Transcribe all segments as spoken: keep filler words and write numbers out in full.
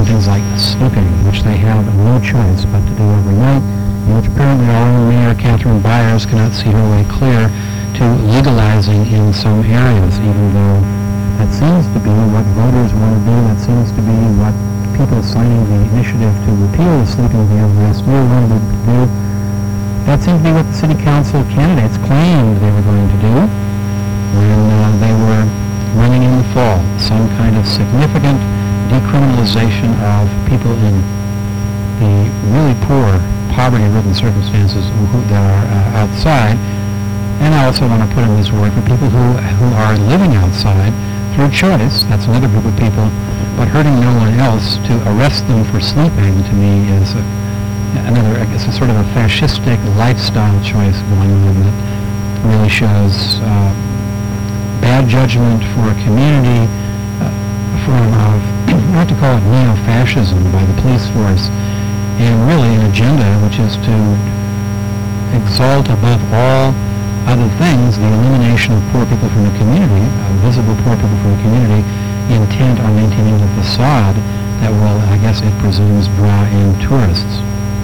on things like sleeping, which they have no choice but to do every night, and which apparently our own Mayor Catherine Byers cannot see her way clear to legalizing in some areas, even though that seems to be what voters want to do, that seems to be what people signing the initiative to repeal the sleeping ban last year wanted to do. That seemed to be what the city council candidates claimed they were going to do when uh, they were running in the fall. Some kind of significant decriminalization of people in the really poor, poverty-ridden circumstances who, that are uh, outside. And I also want to put in this word for people who, who are living outside through choice. That's another group of people. But hurting no one else, to arrest them for sleeping, to me, is a, another, it's a sort of a fascistic lifestyle choice going on that really shows uh, bad judgment for a community, uh, a form of, not to call it neo-fascism by the police force, and really an agenda which is to exalt above all other things the elimination of poor people from the community, uh, visible poor people from the community, intent on maintaining the facade that will, I guess it presumes, draw in tourists.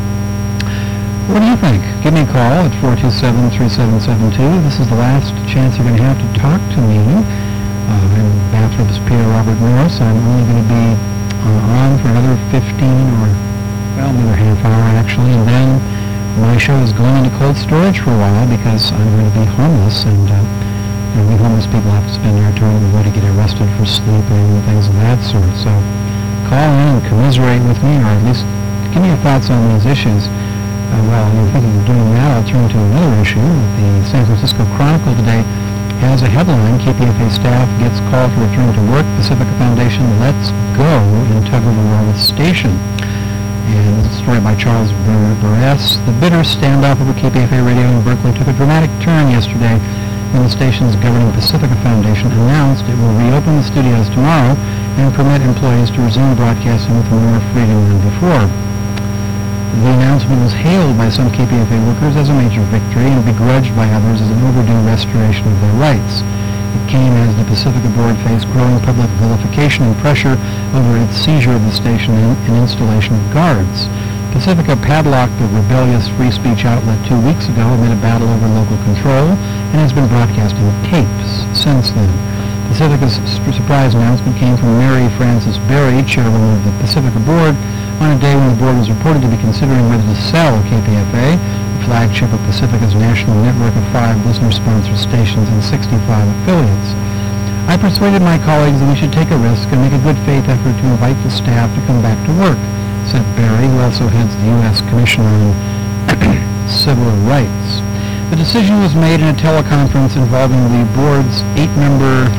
What do you think? Give me a call at four two seven, three seven seven two. This is the last chance you're going to have to talk to me. Uh, I'm Bathrobe's Peter Robert Morris. I'm only going to be uh, on for another fifteen or, well, another half hour actually, and then my show is going into cold storage for a while because I'm going to be homeless, and uh, you know, we homeless people have to spend our time away to get arrested for sleeping and things of that sort. So call in and commiserate with me, or at least give me your thoughts on these issues. Uh, well, you're thinking of doing that, I'll turn to another issue. The San Francisco Chronicle today has a headline: K P F A staff gets called to return to work. Pacifica Foundation lets go in tug of war with station. And this is a story by Charles Burress. The bitter standoff over K P F A radio in Berkeley took a dramatic turn yesterday when the station's governing Pacifica Foundation announced it will reopen the studios tomorrow and permit employees to resume broadcasting with more freedom than before. The announcement was hailed by some K P F A workers as a major victory and begrudged by others as an overdue restoration of their rights. It came as the Pacifica board faced growing public vilification and pressure over its seizure of the station and, and installation of guards. Pacifica padlocked the rebellious free speech outlet two weeks ago amid a battle over local control and has been broadcasting tapes since then. Pacifica's surprise announcement came from Mary Frances Berry, chairwoman of the Pacifica board, on a day when the board was reported to be considering whether to sell K P F A, the flagship of Pacifica's national network of five listener-sponsored stations and sixty-five affiliates. I persuaded my colleagues that we should take a risk and make a good faith effort to invite the staff to come back to work, said Berry, who also heads the U S Commission on Civil Rights. The decision was made in a teleconference involving the board's eight-member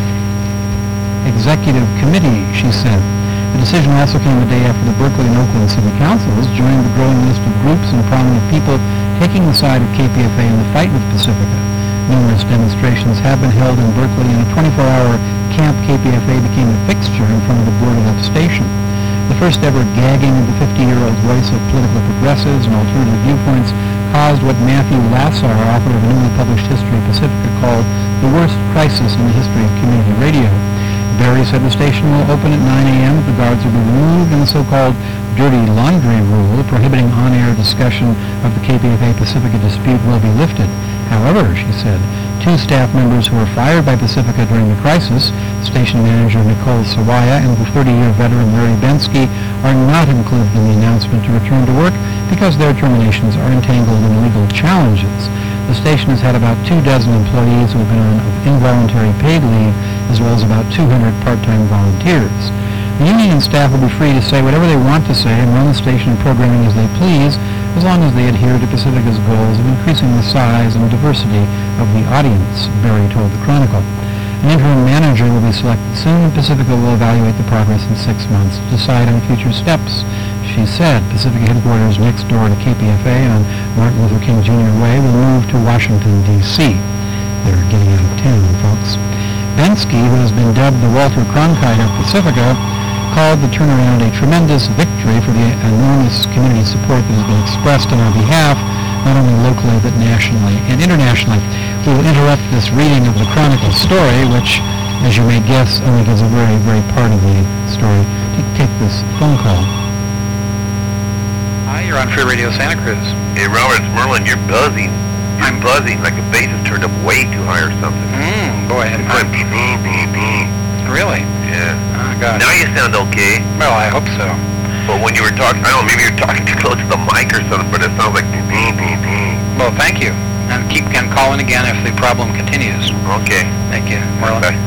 executive committee, she said. The decision also came a day after the Berkeley and Oakland City Councils joined the growing list of groups and prominent people taking the side of K P F A in the fight with Pacifica. Numerous demonstrations have been held in Berkeley, and a twenty-four hour Camp K P F A became a fixture in front of the boarded up station. The first ever gagging of the fifty-year-old voice of political progressives and alternative viewpoints caused what Matthew Lasar, author of a newly published history of Pacifica, called the worst crisis in the history of community radio. Berry said the station will open at nine a.m. if the guards will be removed and the so-called dirty laundry rule prohibiting on-air discussion of the K P F A Pacifica dispute will be lifted. However, she said, two staff members who were fired by Pacifica during the crisis, station manager Nicole Sawaya and the thirty-year veteran Larry Bensky, are not included in the announcement to return to work because their terminations are entangled in legal challenges. The station has had about two dozen employees who have been on involuntary paid leave, as well as about two hundred part-time volunteers. The union and staff will be free to say whatever they want to say and run the station and programming as they please, as long as they adhere to Pacifica's goals of increasing the size and diversity of the audience, Berry told the Chronicle. An interim manager will be selected soon, and Pacifica will evaluate the progress in six months to decide on future steps. She said Pacifica headquarters next door to K P F A on Martin Luther King Junior Way will move to Washington, D C They're getting out of town, folks. Bensky, who has been dubbed the Walter Cronkite of Pacifica, called the turnaround a tremendous victory for the enormous community support that has been expressed on our behalf, not only locally but nationally and internationally. We will interrupt this reading of the Chronicle story, which as you may guess, only gives a very, very part of the story. Take this phone call. Hi, you're on Free Radio Santa Cruz. Hey, Robert, it's Merlin. You're buzzing. You're I'm buzzing, like the bass is turned up way too high or something. Mm, boy. It's going beep, beep, beep, beep. Really? Yeah. Oh, God. Now you sound okay. Well, I hope so. But when you were talking, I don't know, maybe you're talking too close to the mic or something, but it sounds like beep, beep, beep, beep. Well, thank you. And keep and call in again if the problem continues. Okay. Thank you, Merlin. Okay.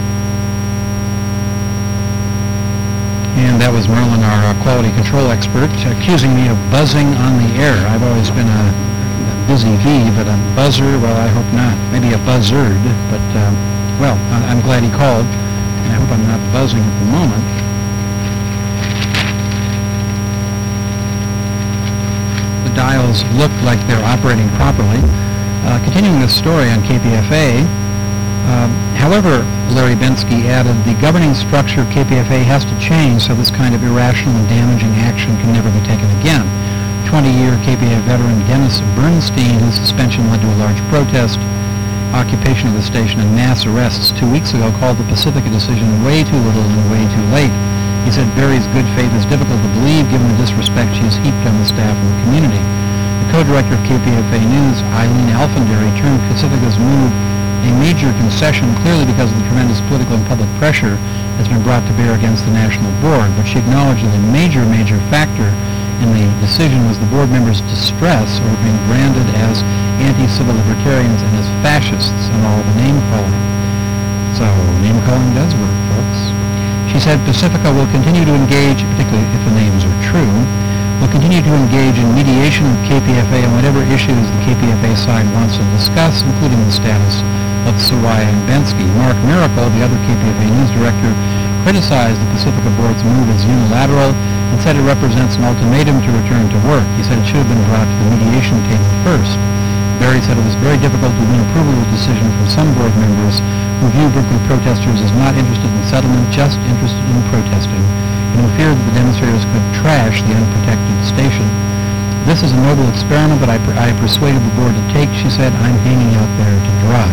And that was Merlin, our uh, quality control expert, accusing me of buzzing on the air. I've always been a busy V, but a buzzer, well, I hope not. Maybe a buzzard, but, uh, well, I'm glad he called, and I hope I'm not buzzing at the moment. The dials look like they're operating properly. Uh, continuing this story on K P F A, Um, however, Larry Bensky added, the governing structure of K P F A has to change so this kind of irrational and damaging action can never be taken again. twenty-year K P A veteran Dennis Bernstein, whose suspension led to a large protest, occupation of the station, and mass arrests two weeks ago, called the Pacifica decision way too little and way too late. He said Barry's good faith is difficult to believe given the disrespect she has heaped on the staff and the community. The co-director of K P F A News, Eileen Alfenderry, termed Pacifica's move a major concession, clearly because of the tremendous political and public pressure that's been brought to bear against the national board, but she acknowledged that a major, major factor in the decision was the board members' distress over being branded as anti-civil libertarians and as fascists and all the name-calling. So, name-calling does work, folks. She said Pacifica will continue to engage, particularly if the names are true, will continue to engage in mediation with K P F A on whatever issues the K P F A side wants to discuss, including the status of Soraya and Bensky. Mark Miracle, the other K P F A news director, criticized the Pacifica Board's move as unilateral and said it represents an ultimatum to return to work. He said it should have been brought to the mediation table first. Barry said it was very difficult to win approval of the decision from some board members who view Berkeley protesters as not interested in settlement, just interested in protesting, and who feared that the demonstrators could trash the unprotected station. This is a noble experiment that I, per- I persuaded the board to take, she said. I'm hanging out there to dry.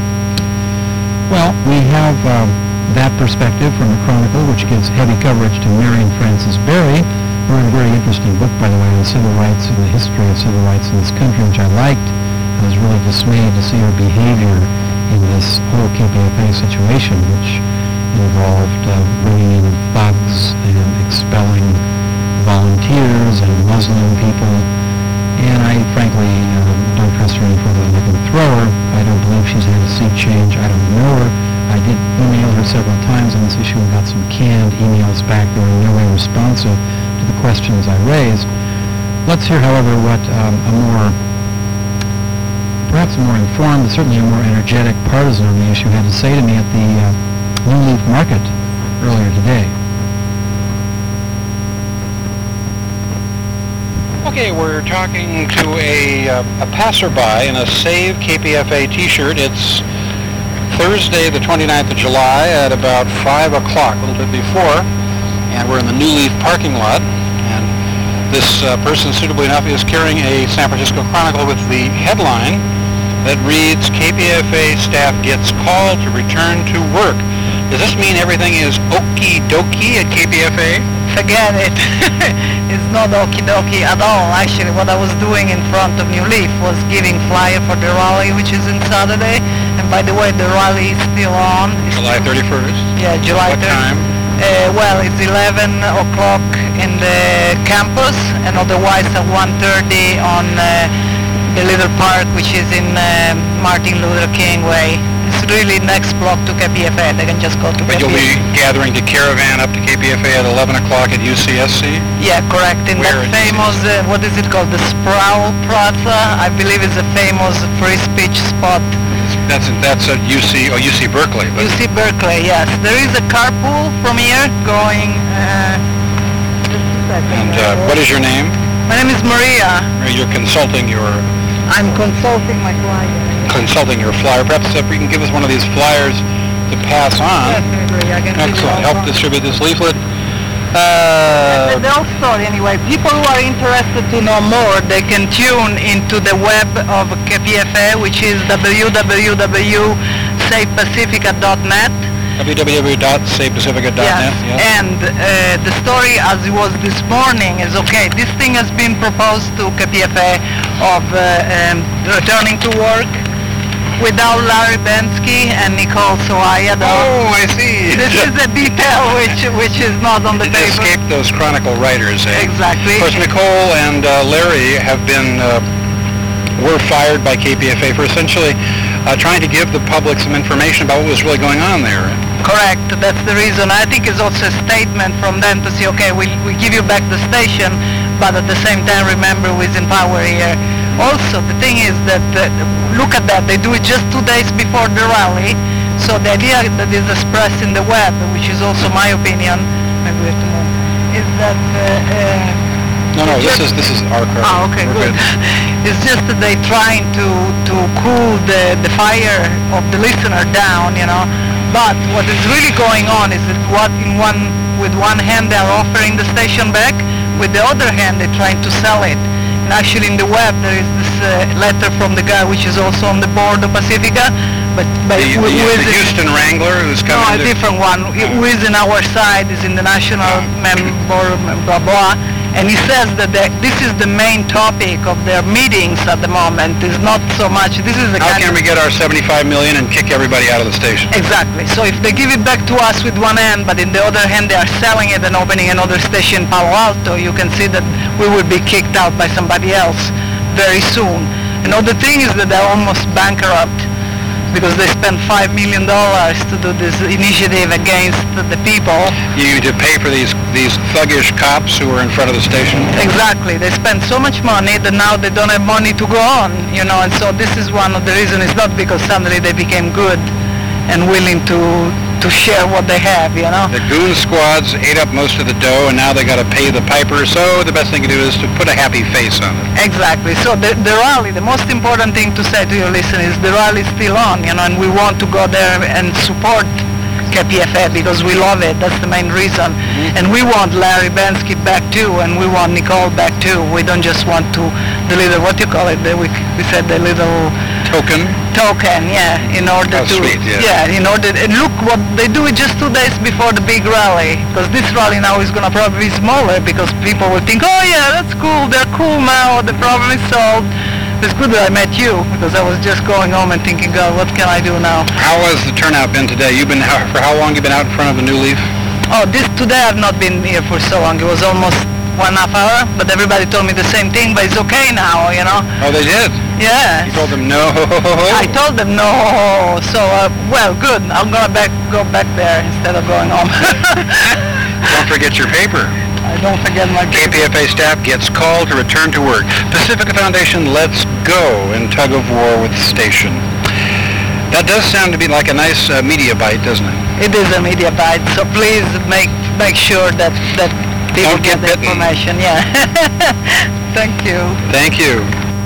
Well, we have um, that perspective from the Chronicle, which gives heavy coverage to Marion Frances Berry, who wrote a very interesting book, by the way, on civil rights and the history of civil rights in this country, which I liked. I was really dismayed to see her behavior in this whole K P F A situation, which involved uh, bringing in thugs and expelling volunteers and muzzling people. And I frankly uh, don't trust her any further than I can throw her. I don't believe she's had a sea change. I don't know her. I did email her several times on this issue and got some canned emails back that were in no way responsive to the questions I raised. Let's hear, however, what um, a more, perhaps a more informed, certainly a more energetic partisan on the issue had to say to me at the uh, New Leaf Market earlier today. Okay, we're talking to a, uh, a passerby in a Save K P F A t-shirt. It's Thursday, the twenty-ninth of July at about five o'clock, a little bit before, and we're in the New Leaf parking lot. And this uh, person, suitably enough, is carrying a San Francisco Chronicle with the headline that reads, K P F A staff gets called to return to work. Does this mean everything is okie dokie at K P F A? Forget it. It's not okie dokie at all. Actually, what I was doing in front of New Leaf was giving flyer for the rally, which is in Saturday. And by the way, the rally is still on. It's July thirty-first? Yeah, July What thirty-first. time? Uh, well, it's eleven o'clock in the campus, and otherwise at one thirty on uh, the little park, which is in uh, Martin Luther King Way. It's really next block to K P F A. They can just go to But K P F A. you'll be gathering to caravan up to K P F A at eleven o'clock at U C S C? Yeah, correct. In Where that at famous, uh, what is it called, the Sproul Plaza? I believe it's a famous free speech spot. That's that's at U C, oh, U C Berkeley. But U C Berkeley, yes. There is a carpool from here going... Uh, just a second. And uh, what is your name? My name is Maria. You're consulting your I'm consulting my client. consulting your flyer. Perhaps if we can give us one of these flyers to pass on. Definitely, I can give you Excellent. all Help one. distribute this leaflet. Uh, Uh, the whole story anyway. People who are interested to know more, they can tune into the web of K P F A, which is w w w dot save pacifica dot net. w w w dot save pacifica dot net. Yes, and uh, the story as it was this morning is okay. This thing has been proposed to K P F A of uh, um, returning to work without Larry Bensky and Nicole Soaya. Oh, I see. This is a detail which which is not on the It paper. escaped those Chronicle writers, eh? Exactly. Of course, Nicole and uh, Larry have been, uh, were fired by K P F A for essentially uh, trying to give the public some information about what was really going on there. Correct. That's the reason. I think it's also a statement from them to say, okay, we we give you back the station, but at the same time, remember who's in power here. Also, the thing is that, uh, look at that, they do it just two days before the rally, so the idea that is expressed in the web, which is also my opinion, maybe we have to move, is that... Uh, uh, No, no, this just- is this is our car. Ah, okay, We're good. It's just that they trying to to cool the the fire of the listener down, you know. But what is really going on is that what in one with one hand they are offering the station back, with the other hand they're trying to sell it. And actually in the web there is this uh, letter from the guy which is also on the board of Pacifica, but but The, who- the, who is the it- Houston Wrangler who's no, coming a to... different one. Who is in our side, is in the national member, blah, blah. And he says that the, this is the main topic of their meetings at the moment. It's not so much, this is the How kind can of... we get our seventy-five million and kick everybody out of the station? Exactly. So if they give it back to us with one hand, but in the other hand they are selling it and opening another station in Palo Alto, you can see that we will be kicked out by somebody else very soon. Another thing is that they're almost bankrupt because they spent five million dollars to do this initiative against the people. You to pay for these these thuggish cops who are in front of the station? Exactly. They spend so much money that now they don't have money to go on, you know, and so this is one of the reasons. It's not because suddenly they became good and willing to to share what they have, you know. The goon squads ate up most of the dough, and now they got to pay the piper. So the best thing to do is to put a happy face on it. Exactly. So the, the rally, the most important thing to say to your listeners is the rally is still on, you know, and we want to go there and support K P F A because we love it. That's the main reason. Mm-hmm. And we want Larry Bensky back too, and we want Nicole back too. We don't just want to the little, what do you call it? The, we, we said the little Token? token, yeah, in order Oh, to, sweet, yeah. yeah, in order, and look what, they do it just two days before the big rally, because this rally now is going to probably be smaller, because people will think, oh yeah, that's cool, they're cool now, the problem is solved. It's good that I met you, because I was just going home and thinking, God, what can I do now? How has the turnout been today? You've been, how, for how long you been out in front of a New Leaf? Oh, this, today I've not been here for so long, it was almost one half hour, but everybody told me the same thing, but it's okay now, you know? Oh, they did? Yeah. You told them no? I told them no, so, uh, well, good, I'm gonna back, go back there instead of going home. Don't forget your paper. I don't forget my K P F A staff gets called to return to work. Pacifica Foundation lets go in tug of war with station. That does sound to be like a nice uh, media bite, doesn't it? It is a media bite, so please make make sure that, that people Don't get get the bitten. information, yeah. Thank you. Thank you.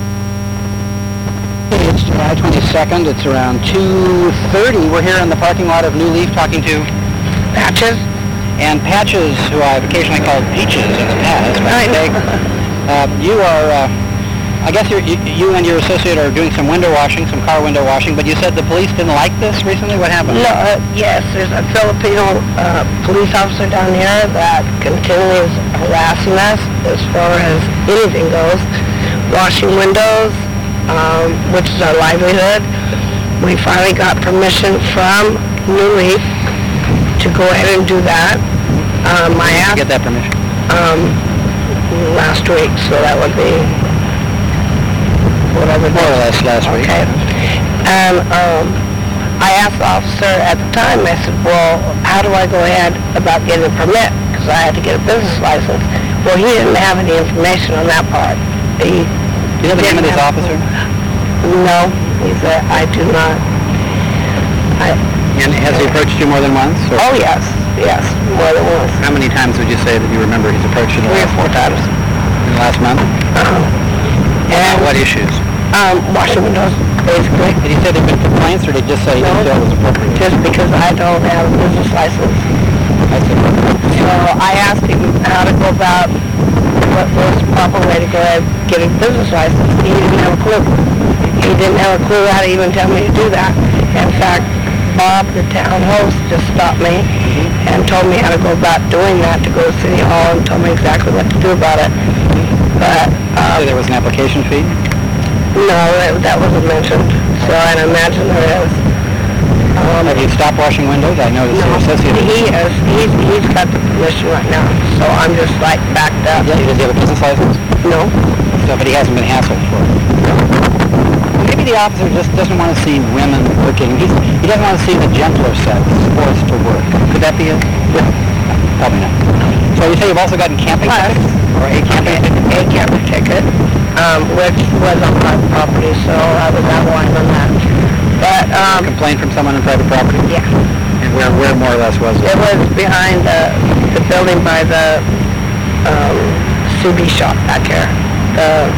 It's July twenty-second. It's around two thirty. We're here in the parking lot of New Leaf talking to Patches. And Patches, who I've occasionally called Peaches in the past. by mistake. Uh, you are, uh, I guess you're, you, you and your associate are doing some window washing, some car window washing, but you said the police didn't like this recently? What happened? No, uh, yes, there's a Filipino uh, police officer down here that continually is harassing us as far as anything goes. Washing windows, um, which is our livelihood. We finally got permission from New Leaf to go ahead and do that. Um, I Did you asked get that permission? um, last week, so that would be whatever. More or less last week. Okay. And um, I asked the officer at the time, I said, well, how do I go ahead about getting a permit? Because I had to get a business license. Well, he didn't have any information on that part. He Do you know the name of didn't this have- officer? No, he said, I do not. I, And has he approached you more than once? Or oh, yes, yes, more than once. how many times would you say that you remember he's approached you in the Three or last, four times. in the last month? Um, And and, what issues? um, washing windows, basically. Did he say there'd been complaints, or did he just say he No. didn't feel it was appropriate? Just because I don't have a business license. I see. So I asked him how to go about what was the proper way to go ahead and get a business license. He didn't have a clue. He didn't have a clue how to even tell me to do that. In fact, Bob, the town host, just stopped me and told me how to go about doing that, to go to City Hall, and told me exactly what to do about it. But, So um, there was an application fee? no, that, that wasn't mentioned, so I'd imagine there is. Um, Have you stopped washing windows? I noticed no, your associate. he is, he's, he's got the permission right now, so I'm just like backed up. Yeah, does he have a business license? No, So, but he hasn't been hassled for it. Maybe the officer just doesn't want to see women working. He's, he doesn't want to see the gentler sex forced to work. Could that be it? Yeah. Probably not. So you say you've also gotten camping Plus, tickets? Or a camping a, ticket? a camper ticket, um, which was on private property, so I was out of line on that. But, A um, complaint from someone on private property? yeah. And where, where more or less was it? It was behind the, the building by the, um, C B shop back here, the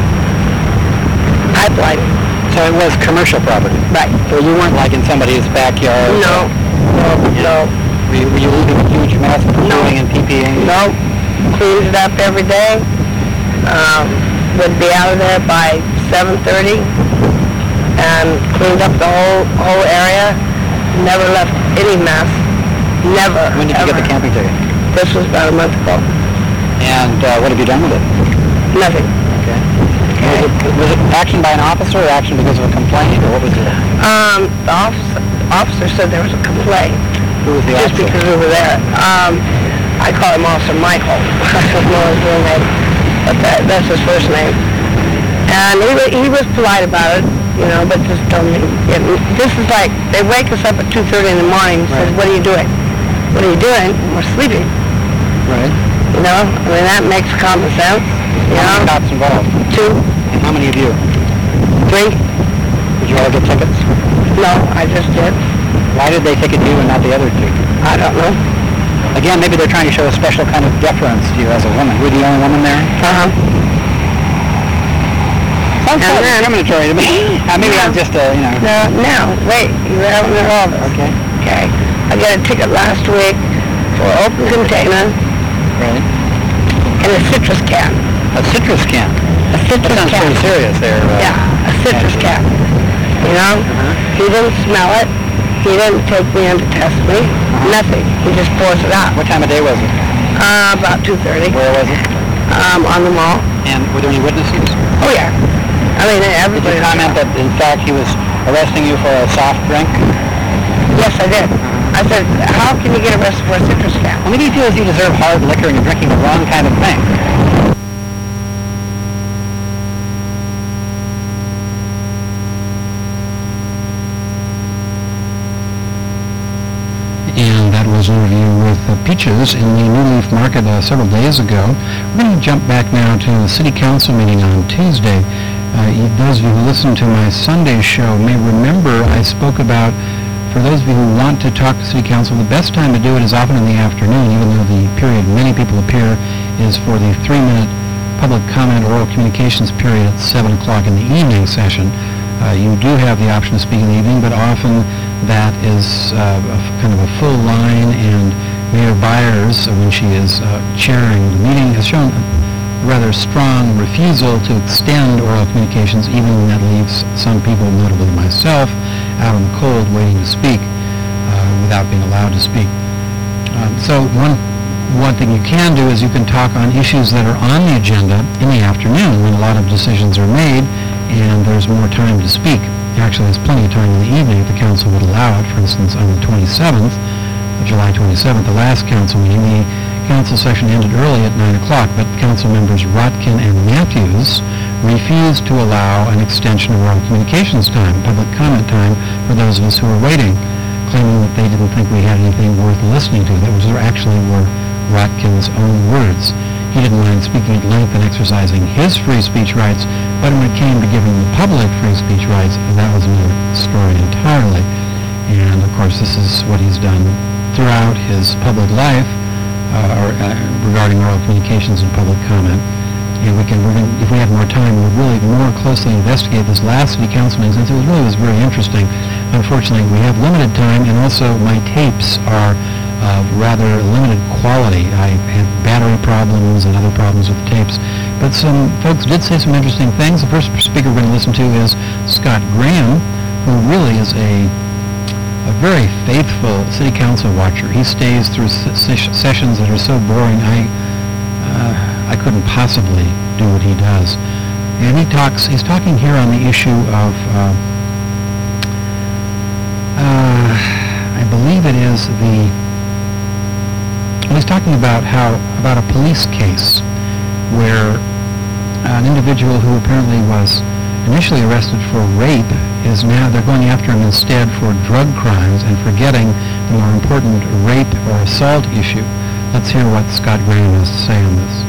pipeline. So it was commercial property? Right. So you weren't like in somebody's backyard? No, no, no, Were you, were you leaving a huge mess, No. pooing and pee-peeing? no. Cleaned it up every day. Um, would be out of there by seven thirty and cleaned up the whole, whole area. Never left any mess. Never, When did you ever. get the camping ticket? This was about a month ago. And uh, what have you done with it? Nothing. Okay. Was it, was it action by an officer or action because of a complaint, or what was it? Um, the officer, officer said there was a complaint. Who was the Just officer? because we were there. Um, I call him Officer Michael. I don't know his real name, but that, that's his first name. And he, wa- he was polite about it, you know, but just told me, yeah, this is like, they wake us up at two thirty in the morning, says, Right. what are you doing? What are you doing? We're sleeping, Right. you know? I mean, that makes common sense, you How many know? cops involved? Two, And how many of you? three, Did you all get tickets? no, I just did. Why did they ticket you and not the other two? I don't know. Again, maybe they're trying to show a special kind of deference to you as a woman. Were you the only woman there? Uh-huh. Sounds And kind of then- discriminatory to me. Uh, maybe I'm just a, you know... No, now, wait, you haven't heard all this. Okay. Okay, I got a ticket last week for open container Right. and a citrus can. A citrus can. A That citrus sounds can. pretty serious there. Uh, Yeah, a citrus can. You know, Uh-huh. he didn't smell it. He didn't take me in to test me. Nothing. He just pours it out. What time of day was it? Uh, about two thirty. Where was it? Um, on the mall. And were there any witnesses? Oh yeah. I mean, Did everybody. you comment that, in fact, he was arresting you for a soft drink? Yes, I did. I said, how can you get arrested for a citrus can? Well, maybe he feels you deserve hard liquor and you're drinking the wrong kind of thing. And that was an interview with uh, Peaches in the New Leaf Market uh, several days ago. We're going to jump back now to the City Council meeting on Tuesday. Uh, you- those of you who listened to my Sunday show may remember I spoke about, for those of you who want to talk to City Council, the best time to do it is often in the afternoon, even though the period many people appear is for the three-minute public comment oral communications period at seven o'clock in the evening session. Uh, you do have the option to speak in the evening, but often that is uh, a f- kind of a full line, and Mayor Byers, uh, when she is uh, chairing the meeting, has shown a rather strong refusal to extend oral communications, even when that leaves some people, notably myself, out in the cold waiting to speak uh, without being allowed to speak. Um, so one one thing you can do is you can talk on issues that are on the agenda in the afternoon when a lot of decisions are made and there's more time to speak. Actually, there's plenty of time in the evening if the council would allow it. For instance, on the twenty-seventh, July twenty-seventh, the last council meeting, the council session ended early at nine o'clock, but council members Rotkin and Matthews refused to allow an extension of oral communications time, public comment time, for those of us who were waiting, claiming that they didn't think we had anything worth listening to. That was actually were Rotkin's own words. He didn't mind speaking at length and exercising his free speech rights, but when it came to giving the public free speech rights, that was another story entirely. And of course, this is what he's done throughout his public life uh, or, uh, regarding oral communications and public comment. And we can, we're going if we had more time, we would really more closely investigate this last city council meeting, since it was really was very interesting. Unfortunately, we have limited time, and also my tapes are of rather limited quality. I had battery problems and other problems with the tapes. But some folks did say some interesting things. The first speaker we're going to listen to is Scott Graham, who really is a a very faithful city council watcher. He stays through se- sessions that are so boring, I, uh, I couldn't possibly do what he does. And he talks, he's talking here on the issue of, uh, uh, I believe it is the, well, he's talking about how, about a police case where an individual who apparently was initially arrested for rape is now, they're going after him instead for drug crimes and forgetting the more important rape or assault issue. Let's hear what Scott Graham has to say on this.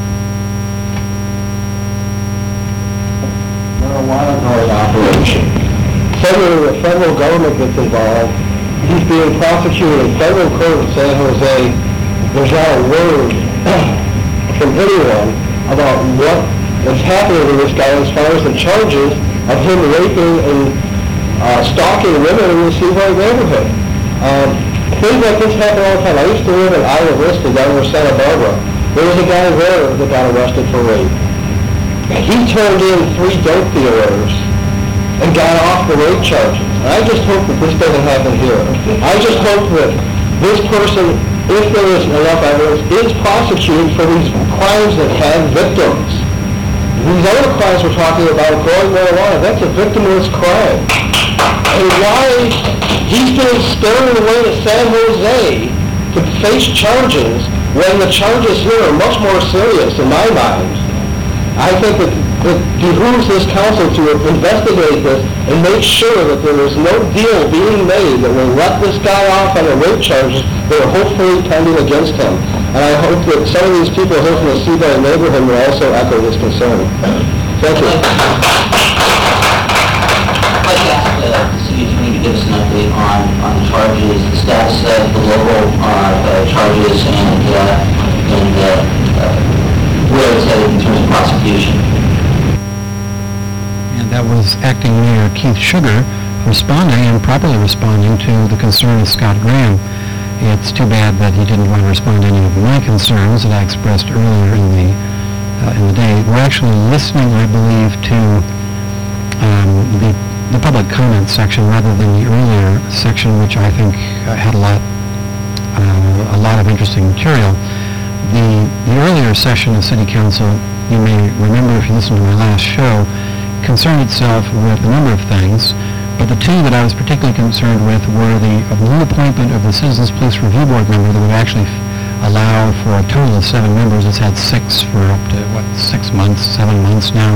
Marijuana growing operation. Suddenly the federal government gets involved. He's being prosecuted in federal court in San Jose. There's not a word from anyone about what is happening to this guy as far as the charges of him raping and uh, stalking women in the Seaboard neighborhood. Um, things like this happen all the time. I used to live in Isla Vista down near Santa Barbara. There was a guy there that got arrested for rape. He turned in three dope dealers and got off the rape charges. And I just hope that this doesn't happen here. I just hope that this person, if there is enough evidence, is prosecuted for these crimes that have victims. These other crimes we're talking about, growing marijuana, that's a victimless crime. And why he's being spared away to San Jose to face charges when the charges here are much more serious in my mind. I think that it behooves this council to investigate this and make sure that there is no deal being made that will let this guy off on the rape charges that are hopefully pending against him. And I hope that some of these people here from the Seaboard neighborhood will also echo this concern. Thank you. I'd like to ask uh, the city attorney to give us an update on, on the charges, the status of the local uh, uh, charges, and, uh, and uh, uh, where it's headed in terms of prosecution. And that was Acting Mayor Keith Sugar responding and properly responding to the concern of Scott Graham. It's too bad that he didn't want to respond to any of my concerns that I expressed earlier in the uh, in the day. We're actually listening, I believe, to um, the the public comment section rather than the earlier section, which I think uh, had a lot uh, a lot of interesting material. The the earlier session of City Council, you may remember if you listened to my last show, concerned itself with a number of things. But the two that I was particularly concerned with were the new appointment of the Citizens Police Review Board member that would actually f- allow for a total of seven members. It's had six for up to, what, six months, seven months now.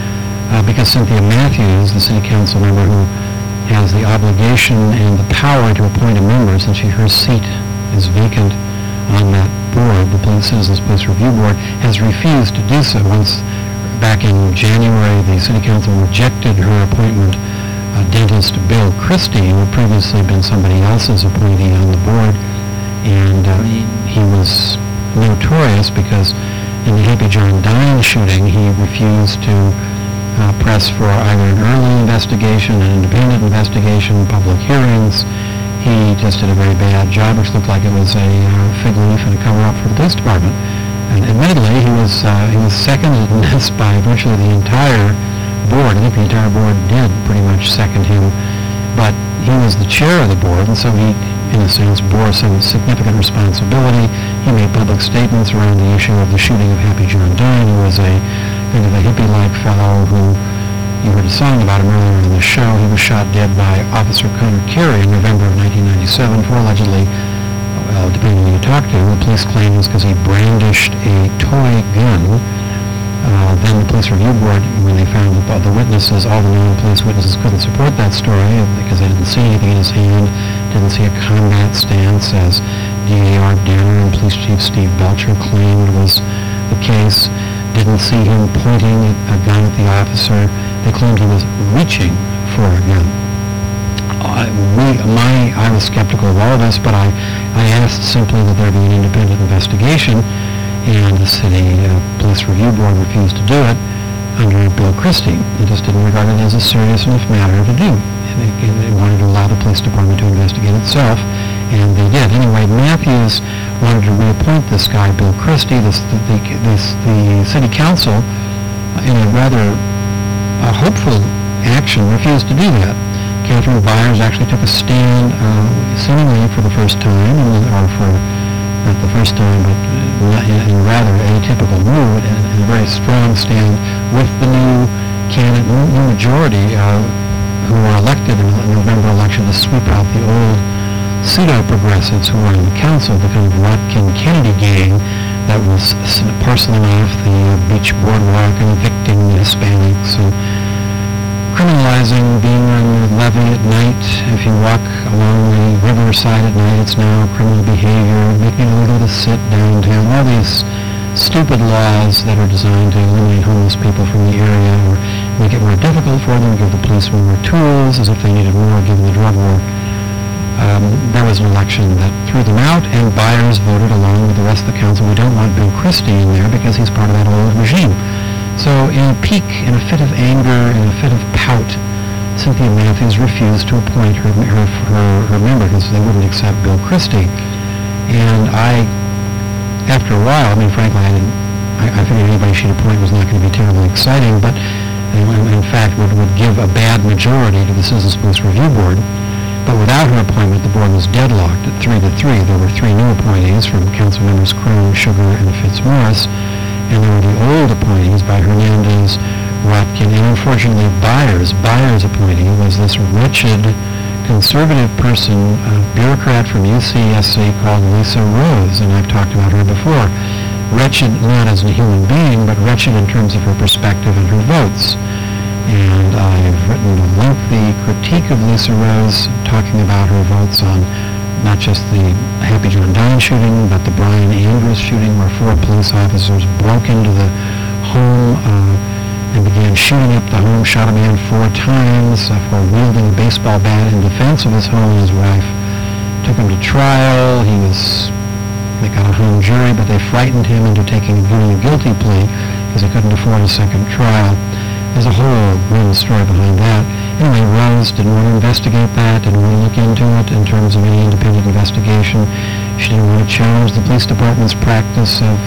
Uh, because Cynthia Matthews, the City Council member who has the obligation and the power to appoint a member, since she, her seat is vacant on that board, the Police Citizens Police Review Board, has refused to do so. Once back in January, the City Council rejected her appointment. Uh, dentist Bill Christie, who had previously been somebody else's appointee on the board, and uh, he, he was notorious because in the Happy John Dine shooting, he refused to uh, press for either an early investigation, an independent investigation, public hearings. He just did a very bad job, which looked like it was a uh, fig leaf and a cover-up for the police department. And admittedly, he was uh, he was seconded in this by virtually the entire board. I think the entire board did pretty much second him, but he was the chair of the board, and so he, in a sense, bore some significant responsibility. He made public statements around the issue of the shooting of Happy John Dine, who was a kind of a hippie-like fellow who, you heard a song about him earlier in the show. He was shot dead by Officer Connor Carey in November of nineteen ninety-seven for allegedly, well, depending on who you talk to, the police claim was because he brandished a toy gun. Uh, then the Police Review Board, when they found that all the witnesses, all the non-police witnesses couldn't support that story because they didn't see anything in his hand, didn't see a combat stance, as D A R Danner and Police Chief Steve Belcher claimed was the case, didn't see him pointing a gun at the officer. They claimed he was reaching for a gun. Uh, we, my, I was skeptical of all this, but I, I asked simply that there be an independent investigation, and the City uh, Police Review Board refused to do it under Bill Christie. They just didn't regard it as a serious enough matter to do. And they, they wanted to allow the police department to investigate itself, and they did. Anyway, Matthews wanted to reappoint this guy, Bill Christie. This, the, the, this, the City Council, uh, in a rather uh, hopeful action, refused to do that. Catherine Byers actually took a stand, uh, seemingly for the first time, or for not the first time, but not in, in a rather atypical mood, and, and a very strong stand with the new candidate, new majority, uh, who were elected in the November election to sweep out the old pseudo-progressives who were in the council, the kind of Rotkin-Kennedy gang that was parceling off the uh, beach boardwalk and evicting the Hispanics and criminalizing being on the levee at night. If you walk along the riverside at night, it's now criminal behavior, making it illegal to sit downtown. All these stupid laws that are designed to eliminate homeless people from the area or make it more difficult for them, give the police more tools, as if they needed more given the drug war. Um, there was an election that threw them out, and Byers voted along with the rest of the council. We don't want Bill Christie in there because he's part of that old regime. So in a pique, in a fit of anger, in a fit of pout, Cynthia Matthews refused to appoint her her, her, her member because they wouldn't accept Bill Christie. And I, after a while, I mean, frankly, I didn't, I, I figured anybody she'd appoint was not going to be terribly exciting, but in, in fact would, would give a bad majority to the Citizens Police Review Board. But without her appointment, the board was deadlocked at three to three. There were three new appointees from council members Crone, Sugar, and Fitzmaurice, and there were the old appointees by Hernandez, Rotkin, and unfortunately Byers. Byers' appointee was this wretched conservative person, a bureaucrat from U C S C called Lisa Rose, and I've talked about her before. Wretched not as a human being, but wretched in terms of her perspective and her votes. And I've written a lengthy critique of Lisa Rose, talking about her votes on not just the Happy John Dine shooting, but the Brian Andrews shooting, where four police officers broke into the home uh, and began shooting up the home, shot a man four times uh, for wielding a baseball bat in defense of his home and his wife. Took him to trial. He was, they got a hung jury, but they frightened him into taking a guilty plea because he couldn't afford a second trial. There's a whole grim story behind that. Anyway, Rose didn't want to investigate that, didn't want to look into it in terms of any independent investigation. She didn't want to challenge the police department's practice of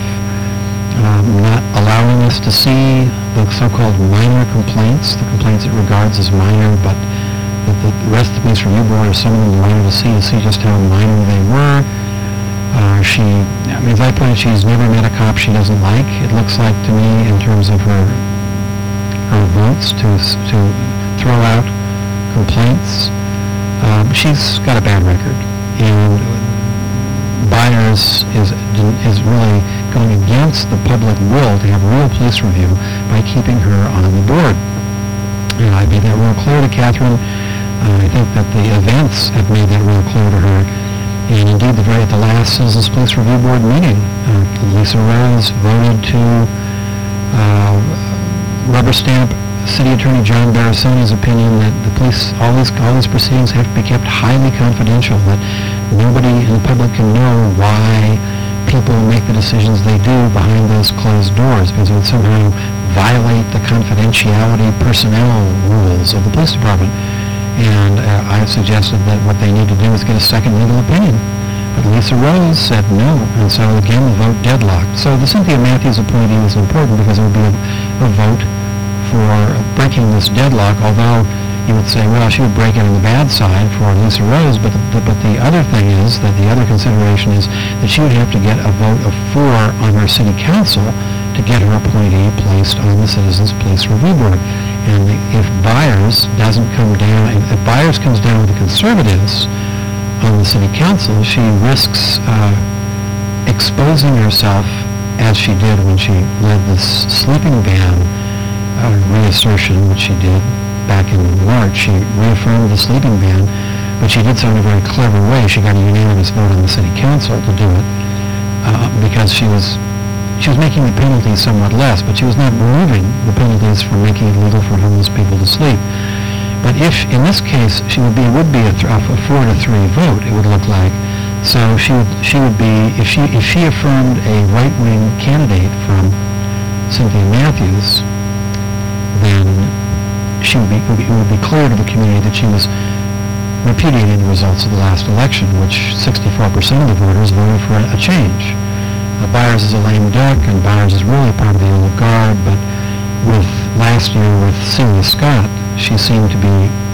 um, not allowing us to see the so-called minor complaints, the complaints it regards as minor, but the, the rest of the police review board or some of them wanted to see to see just how minor they were. Uh, she, I mean, as I put it, she's never met a cop she doesn't like. It looks like to me, in terms of her her votes to to throw out complaints. Um, she's got a bad record, and Byers is is really going against the public will to have real police review by keeping her on the board. And I made that real clear to Catherine. Uh, I think that the events have made that real clear to her. And indeed, the very at the last Citizens Police Review Board meeting, uh, Lisa Rose voted to uh, rubber stamp City Attorney John Barasoni's opinion that the police, all these all these proceedings have to be kept highly confidential, that nobody in the public can know why people make the decisions they do behind those closed doors, because it would somehow violate the confidentiality personnel rules of the police department. And uh, I suggested that what they need to do is get a second legal opinion. But Lisa Rose said no, and so again the vote deadlocked. So the Cynthia Matthews appointee was important because it would be a, a vote for breaking this deadlock, although you would say, well, she would break it on the bad side for Lisa Rose, but the, but the other thing is that the other consideration is that she would have to get a vote of four on her city council to get her appointee placed on the Citizens Police Review Board. And the, if Byers doesn't come down, if Byers comes down with the conservatives on the city council, she risks uh, exposing herself, as she did when she led this sleeping ban uh, reassertion, which she did back in March. She reaffirmed the sleeping ban, but she did so in a very clever way. She got a unanimous vote on the city council to do it uh, because she was she was making the penalties somewhat less, but she was not removing the penalties for making it illegal for homeless people to sleep. But if, in this case, she would be would be a, th- a four to three vote, it would look like. So she would she would be if she if she affirmed a right-wing candidate from Cynthia Matthews, then she would be, it would be clear to the community that she was repudiating the results of the last election, which sixty-four percent of the voters voted for a change. Uh, Byers is a lame duck, and Byers is really part of the old guard, but with last year with Celia Scott, she seemed to be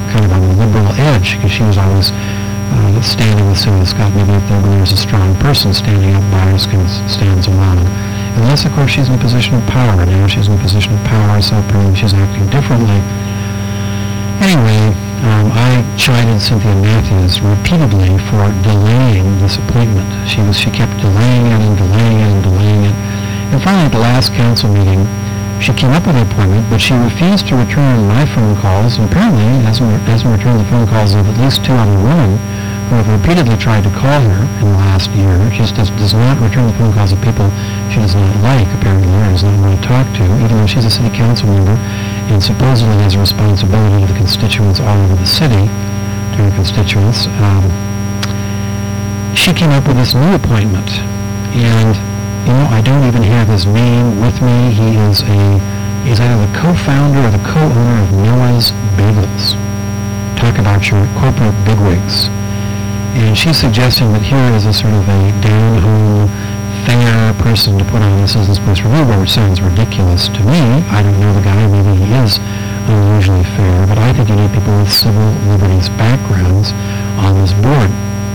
kind of on the liberal edge, because she was always uh, standing with Sylvia Scott. Maybe if there was a strong person standing up, Byers can stands alone. Unless, of course, she's in a position of power. Now she's in a position of power, so apparently she's acting differently. Anyway, um, I chided Cynthia Matthews repeatedly for delaying this appointment. She was she kept delaying it and delaying it and delaying it. And finally, at the last council meeting, she came up with an appointment, but she refused to return my phone calls, and apparently hasn't, hasn't returned the phone calls of at least two other women who have repeatedly tried to call her in the last year. She just does, does not return the phone calls of people she does not like, apparently, or does not want to talk to, even though she's a city council member and supposedly has a responsibility to the constituents all over the city, to her constituents. Um, she came up with this new appointment, and you know, I don't even have his name with me. He is a, he's either the co-founder or the co-owner of Noah's Bagels. Talk about your corporate bigwigs. And she's suggesting that here is a sort of a down-home, fair person to put on the Citizens Police Review Board, which sounds ridiculous to me. I don't know the guy. Maybe he is unusually fair. But I think you need people with civil liberties backgrounds on this board.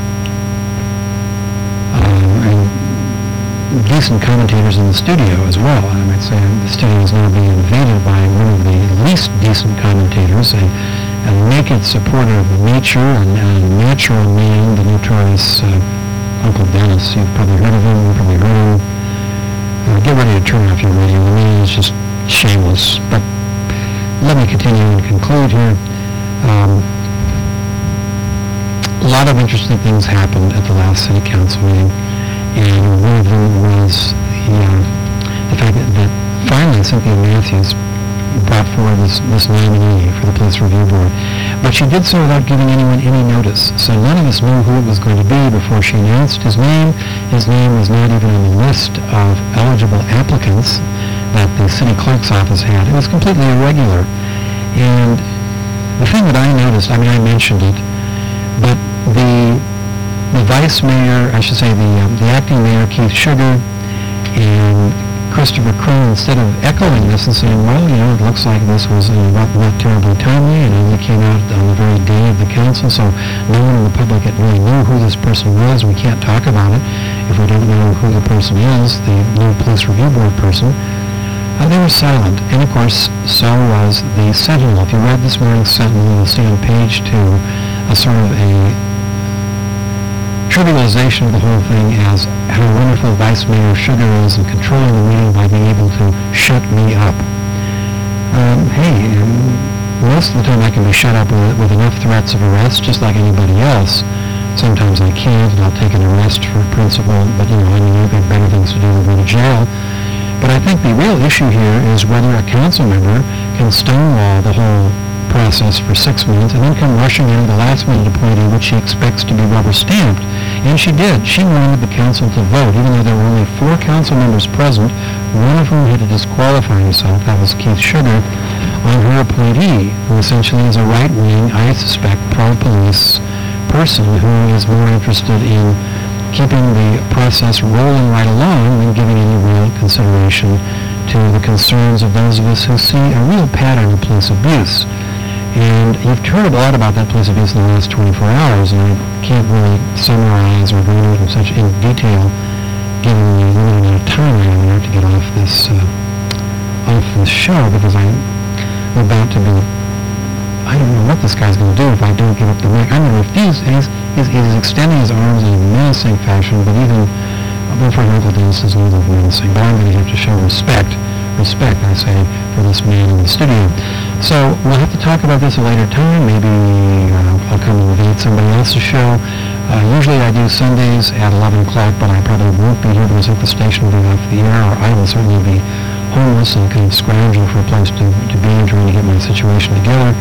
Uh, and decent commentators in the studio as well. I might say the studio is now being invaded by one of the least decent commentators, a, a naked supporter of nature and a natural man, the notorious uh, Uncle Dennis. You've probably heard of him. You've probably heard of him. Uh, get ready to turn off your radio. The man is just shameless. But let me continue and conclude here. Um, a lot of interesting things happened at the last city council meeting. And one of them was the, uh, the fact that, that finally Cynthia Matthews brought forward this, this nominee for the Police Review Board. But she did so without giving anyone any notice. So none of us knew who it was going to be before she announced his name. His name was not even on the list of eligible applicants that the city clerk's office had. It was completely irregular. And the thing that I noticed, I mean, I mentioned it, but the the vice mayor, I should say the um, the acting mayor, Keith Sugar, and Christopher Krohn, instead of echoing this and saying, well, you know, it looks like this was uh, not, not terribly timely, and it only came out on the very day of the council, so no one in the public had really knew who this person was. We can't talk about it if we don't know who the person is, the new police review board person. Uh, they were silent, and of course, so was the Sentinel. If you read this morning's Sentinel, you'll see on page two a sort of a trivialization of the whole thing as how wonderful Vice Mayor Sugar is in controlling the meeting by being able to shut me up. Um, hey, most of the time I can be shut up with, with enough threats of arrest, just like anybody else. Sometimes I can't, and I'll take an arrest for principle, but you know, I mean, I've got better things to do than go to jail. But I think the real issue here is whether a council member can stonewall the whole process for six months and then come rushing in the last minute appointee, which she expects to be rubber stamped. And she did. She wanted the council to vote, even though there were only four council members present, one of whom had to disqualify himself, that was Keith Sugar, on her appointee, who essentially is a right-wing, I suspect, pro-police person who is more interested in keeping the process rolling right along than giving any real consideration to the concerns of those of us who see a real pattern of police abuse. And you've heard a lot about that police abuse in the last twenty-four hours, and I can't really summarize or go into it in such in detail, given the limited amount of time I have to get off this uh, off this show, because I'm about to be. I don't know what this guy's going to do if I don't give up the mic. I'm going to refuse. He's, he's, he's extending his arms in a menacing fashion, but even Wilford Uncle Dennis is a little menacing. But I'm going to have to show respect. Respect, I say, for this man in the studio. So we'll have to talk about this at a later time. Maybe uh, I'll come and invade somebody else's show. Uh, usually I do Sundays at eleven o'clock, but I probably won't be here because I think the station will be off the air, or I will certainly be homeless and kind of scrounging for a place to, to be and trying to get my situation together.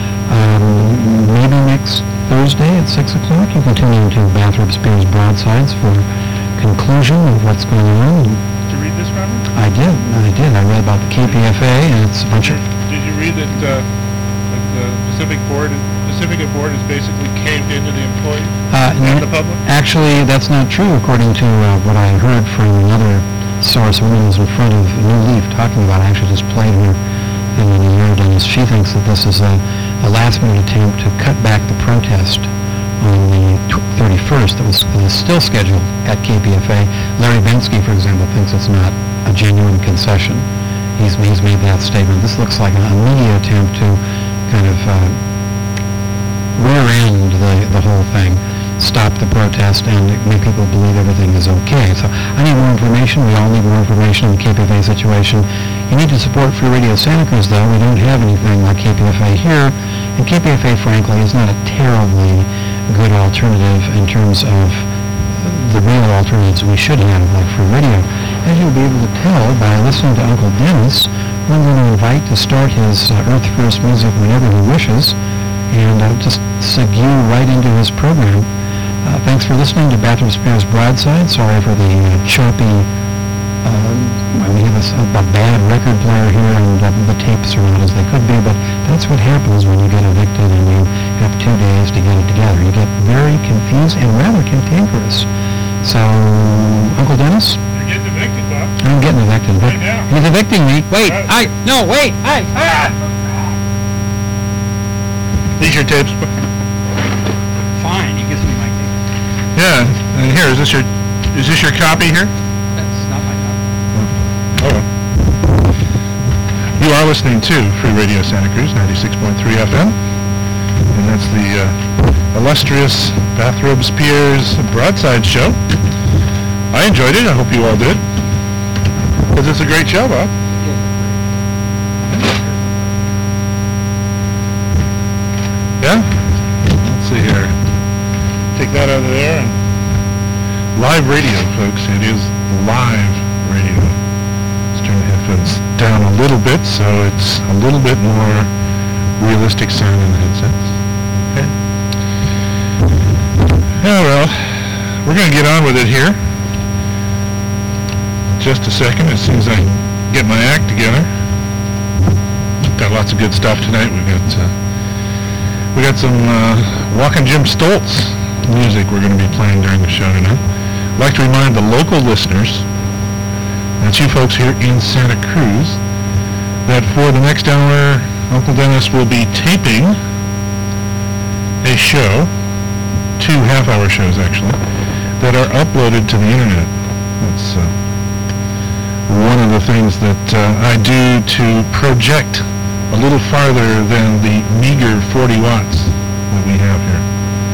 Um, maybe next Thursday at six o'clock you can tune into Bathrop Spears Broadsides for conclusion of what's going on. Did you read this, Robert? I did. I did. I read about the K P F A, and it's a bunch of... Did you read that uh, like the Pacific Board, Pacifica Board has basically caved into the employees uh, and the public? Actually, that's not true, according to uh, what I heard from another source. A woman was in front of New Leaf talking about it. I actually just played her in the air, Dennis. She thinks that this is a, a last-minute attempt to cut back the protest on the thirty-first that was, was still scheduled at K P F A. Larry Bensky, for example, thinks it's not a genuine concession. He's, he's made that statement. This looks like a media attempt to kind of uh, rear-end the, the whole thing, stop the protest, and make people believe everything is okay. So I need more information. We all need more information on the K P F A situation. You need to support Free Radio Santa Cruz, though. We don't have anything like K P F A here, and K P F A, frankly, is not a terribly good alternative in terms of the real alternatives we should have, like free radio. As you'll be able to tell by listening to Uncle Dennis, who I'm going to invite to start his uh, Earth First music whenever he wishes, and uh, just segue right into his program. Uh, thanks for listening to Bathroom Spears Broadside. Sorry for the uh, choppy, uh, we have a, a bad record player here, and uh, the tapes are not as they could be, but that's what happens when you get evicted and you have two days to get it together. You get very confused and rather cantankerous. So, Uncle Dennis? You're getting evicted, Bob. I'm getting evicted, but Right now. he's evicting me. Wait, Right. I, no, wait, I, ah! These your tapes? Fine, he gives me my tape. Yeah, and here, is this your, is this your copy here? That's not my copy. Oh. You are listening to Free Radio Santa Cruz, ninety-six point three F M. And that's the uh, illustrious Bathrobe Spears Broadside Show. I enjoyed it. I hope you all did. Was this a great show, Bob? Yeah? Let's see here. Take that out of there. And live radio, folks. It is live radio. Let's turn the headphones down a little bit so it's a little bit more realistic sound in the headsets. Okay. Yeah, well, we're going to get on with it here. Just a second, as soon as I get my act together. Got lots of good stuff tonight. We've got uh, we got some uh, Walkin' Jim Stoltz music we're going to be playing during the show tonight. I'd like to remind the local listeners, that's you folks here in Santa Cruz, that for the next hour, Uncle Dennis will be taping a show, two half-hour shows actually, that are uploaded to the internet. That's uh, one of the things that uh, I do to project a little farther than the meager forty watts that we have here.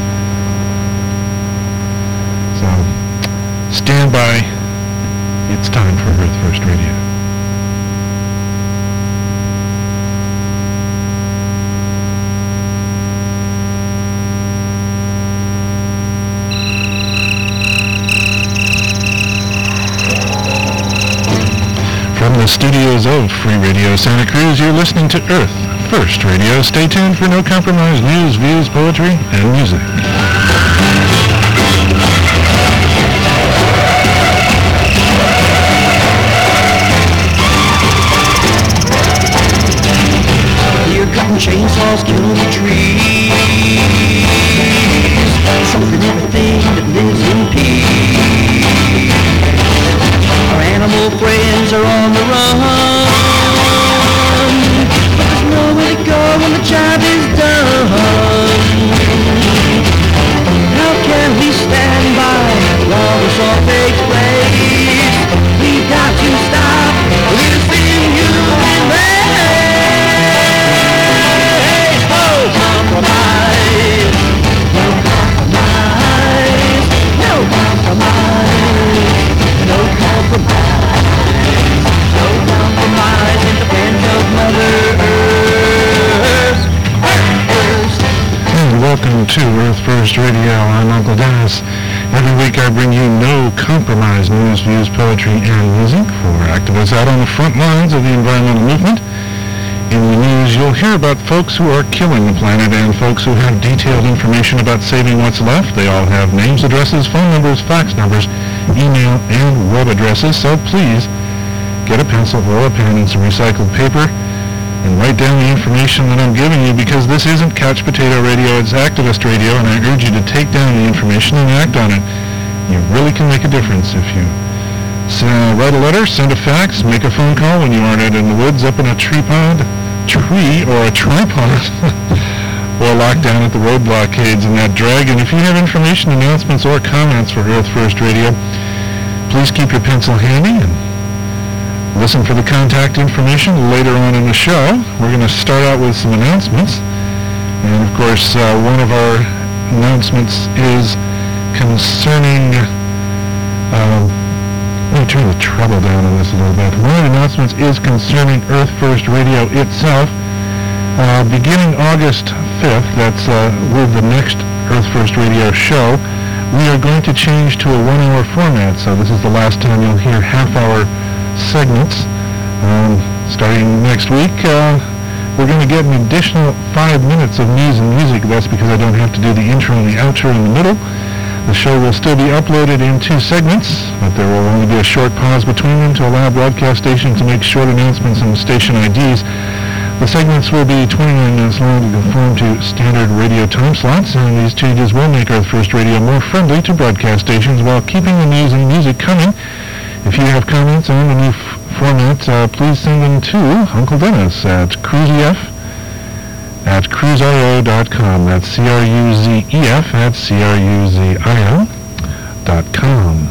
So, stand by. It's time for Earth First Radio. From the studios of Free Radio Santa Cruz, you're listening to Earth First Radio. Stay tuned for No Compromise news, views, poetry, and music. Here cutting chainsaws, killing the trees, something everything that lives in peace. Our animal friends are on the run, but there's nowhere to go when the job is done. How can we stand by while this all takes place? We've got to stop this inhuman race. Oh, compromise, no compromise, no compromise. No compromise, no compromise in defense of Mother Earth. Earth. And welcome to Earth First Radio. I'm Uncle Dennis. Every week I bring you No Compromise news, views, poetry, and music for activists out on the front lines of the environmental movement. In the news, you'll hear about folks who are killing the planet and folks who have detailed information about saving what's left. They all have names, addresses, phone numbers, fax numbers, email, and web addresses, so please get a pencil or a pen and some recycled paper and write down the information that I'm giving you, because this isn't couch potato radio, it's activist radio, and I urge you to take down the information and act on it. You really can make a difference if you So write a letter, send a fax, make a phone call when you aren't out in the woods up in a tree pod, tree or a tripod, or lockdown at the road blockades in that dragon. If you have information, announcements, or comments for Earth First Radio, please keep your pencil handy and listen for the contact information later on in the show. We're going to start out with some announcements. And, of course, uh, one of our announcements is concerning... Um, let me turn the treble down on this a little bit. One of the announcements is concerning Earth First Radio itself. Uh, beginning August fifth, that's uh, with the next Earth First Radio show, we are going to change to a one-hour format. So this is the last time you'll hear half-hour segments. Um, starting next week, uh, we're going to get an additional five minutes of news and music. That's because I don't have to do the intro and the outro in the middle. The show will still be uploaded in two segments, but there will only be a short pause between them to allow broadcast stations to make short announcements and station I Ds. The segments will be twenty-nine minutes long to conform to standard radio time slots, and these changes will make Earth First Radio more friendly to broadcast stations while keeping the news and music coming. If you have comments on the new f- format, uh, please send them to Uncle Dennis at cruzef at cruzio dot com. That's C R U Z E F at C R U Z I O dot com.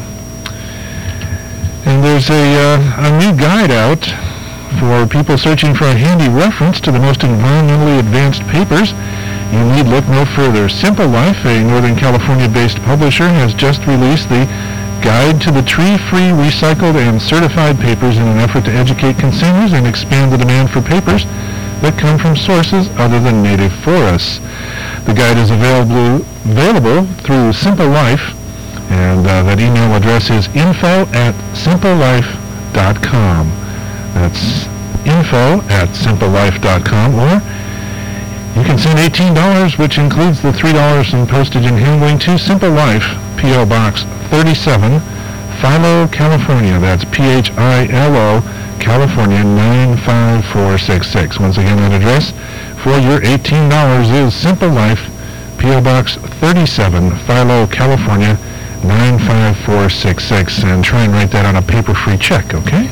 And there's a, uh, a new guide out for people searching for a handy reference to the most environmentally advanced papers. You need look no further. Simple Life, a Northern California-based publisher, has just released the Guide to the Tree-Free, Recycled, and Certified Papers in an effort to educate consumers and expand the demand for papers that come from sources other than native forests. The guide is available available through Simple Life, and uh, that email address is info at simple life dot com. That's info at simple life dot com, or you can send eighteen dollars, which includes the three dollars in postage and handling, to Simple Life, P O. Box thirty-seven, Philo, California. That's P H I L O, California, nine five four six six. Once again, that address for your eighteen dollars is Simple Life, P O. Box thirty-seven, Philo, California, nine five four six six. And try and write that on a paper-free check, okay?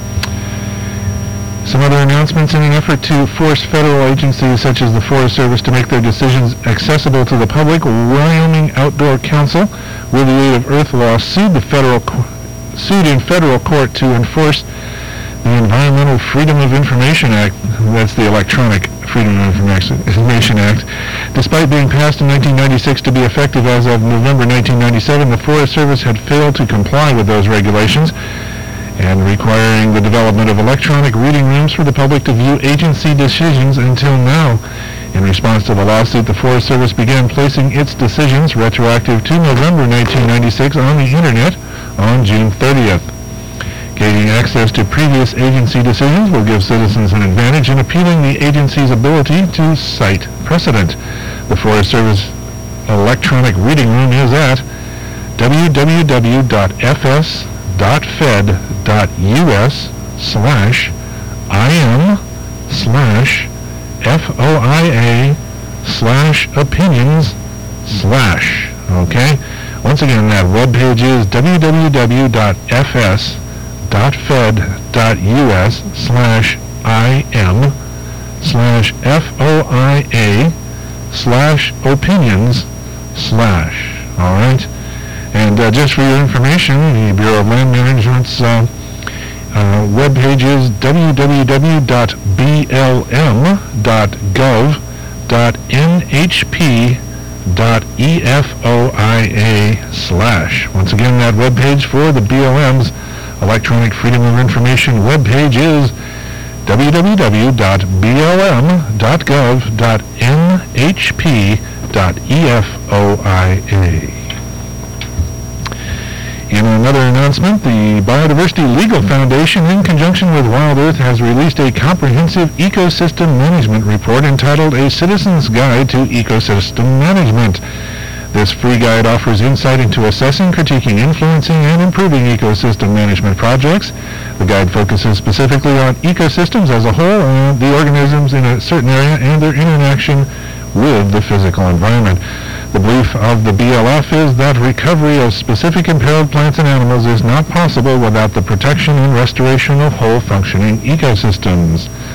Some other announcements: in an effort to force federal agencies such as the Forest Service to make their decisions accessible to the public, Wyoming Outdoor Council, with the aid of Earth Law, sued the federal co- sued in federal court to enforce the Environmental Freedom of Information Act. That's the Electronic Freedom of Information Act. Despite being passed in nineteen ninety-six to be effective as of November nineteen ninety-seven, the Forest Service had failed to comply with those regulations, and requiring the development of electronic reading rooms for the public to view agency decisions until now. In response to the lawsuit, the Forest Service began placing its decisions, retroactive to November nineteen ninety-six, on the Internet on June thirtieth. Gaining access to previous agency decisions will give citizens an advantage in appealing the agency's ability to cite precedent. The Forest Service electronic reading room is at w w w dot f s dot fed dot u s slash im slash f o i a slash opinions slash. Okay? Once again, that webpage is w w w dot f s dot fed dot u s slash im slash f o i a slash opinions slash. All right? And uh, just for your information, the Bureau of Land Management's uh, uh, webpage is w w w dot b l m dot gov dot n h p dot e f o i a slash. Once again, that webpage for the B L M's Electronic Freedom of Information webpage is w w w dot b l m dot gov dot n h p dot e f o i a. In another announcement, the Biodiversity Legal Foundation, in conjunction with Wild Earth, has released a comprehensive ecosystem management report entitled A Citizen's Guide to Ecosystem Management. This free guide offers insight into assessing, critiquing, influencing, and improving ecosystem management projects. The guide focuses specifically on ecosystems as a whole and the organisms in a certain area and their interaction with the physical environment. The belief of the B L F is that recovery of specific imperiled plants and animals is not possible without the protection and restoration of whole functioning ecosystems.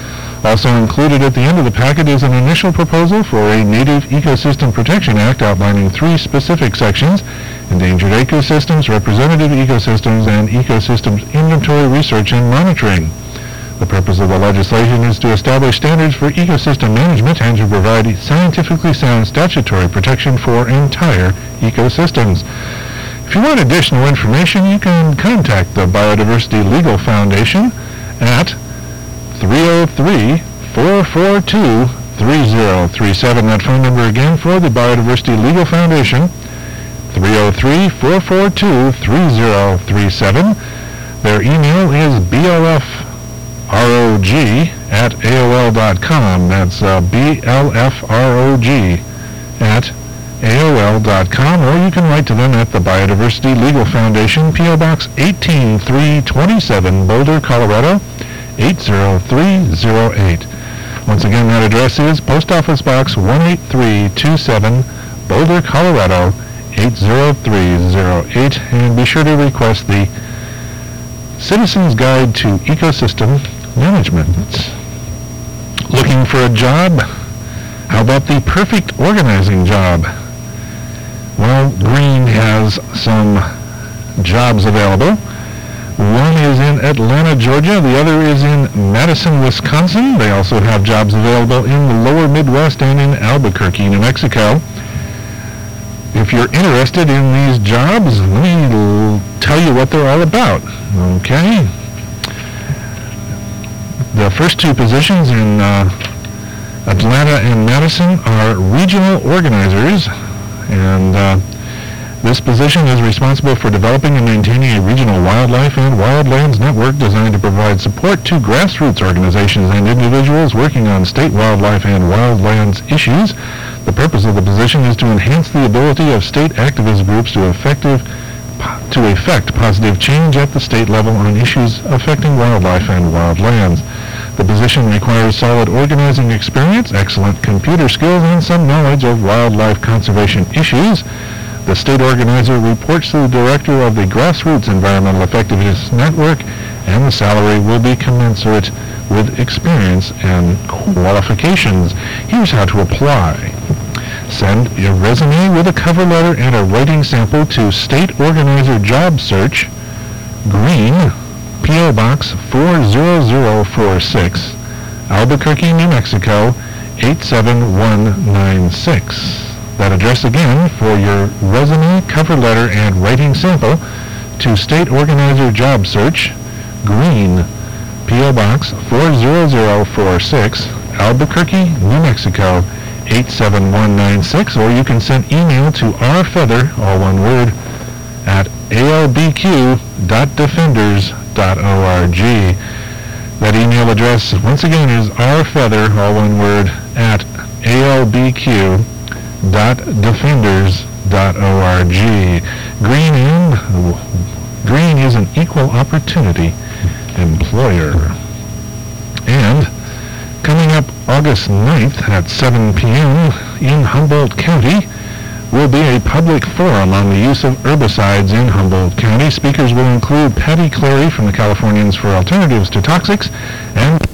Also included at the end of the packet is an initial proposal for a Native Ecosystem Protection Act outlining three specific sections: endangered ecosystems, representative ecosystems, and ecosystems inventory, research, and monitoring. The purpose of the legislation is to establish standards for ecosystem management and to provide scientifically sound statutory protection for entire ecosystems. If you want additional information, you can contact the Biodiversity Legal Foundation at three oh three, four four two, three oh three seven. That phone number again for the Biodiversity Legal Foundation, three oh three, four four two, three oh three seven. Their email is B L F R O G at A O L dot com. That's uh, B L F R O G at A O L dot com, or you can write to them at the Biodiversity Legal Foundation, P O Box eighteen three twenty-seven, Boulder, Colorado, eight zero three zero eight. Once again, that address is Post Office Box one eight three two seven, Boulder, Colorado, eight zero three zero eight, and be sure to request the Citizen's Guide to Ecosystem Management. Looking for a job? How about the perfect organizing job? Well, Green has some jobs available. One is in Atlanta, Georgia. The other is in Madison, Wisconsin. They also have jobs available in the lower Midwest and in Albuquerque, New Mexico. If you're interested in these jobs, let me l- tell you what they're all about. Okay? The first two positions in uh, Atlanta and Madison are regional organizers, and uh, this position is responsible for developing and maintaining a regional wildlife and wildlands network designed to provide support to grassroots organizations and individuals working on state wildlife and wildlands issues. The purpose of the position is to enhance the ability of state activist groups to effective to effect positive change at the state level on issues affecting wildlife and wildlands. The position requires solid organizing experience, excellent computer skills, and some knowledge of wildlife conservation issues. The state organizer reports to the director of the Grassroots Environmental Effectiveness Network, and the salary will be commensurate with experience and qualifications. Here's how to apply. Send your resume with a cover letter and a writing sample to State Organizer Job Search, Green, P O Box four zero zero four six, Albuquerque, New Mexico, eight seven one nine six. That address again for your resume, cover letter, and writing sample to State Organizer Job Search, Green, P O Box four zero zero four six, Albuquerque, New Mexico, eight seven one nine six, or you can send email to rfeather, all one word, at a l b q dot defenders dot org. That email address, once again, is rfeather, all one word, at a l b q dot defenders dot org. Green and Green is an equal opportunity employer. And coming up August ninth at seven p.m. in Humboldt County will be a public forum on the use of herbicides in Humboldt County. Speakers will include Patty Clary from the Californians for Alternatives to Toxics and